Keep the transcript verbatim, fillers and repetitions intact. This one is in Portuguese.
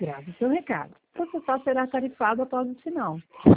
Grave seu recado. O total será tarifado após o sinal.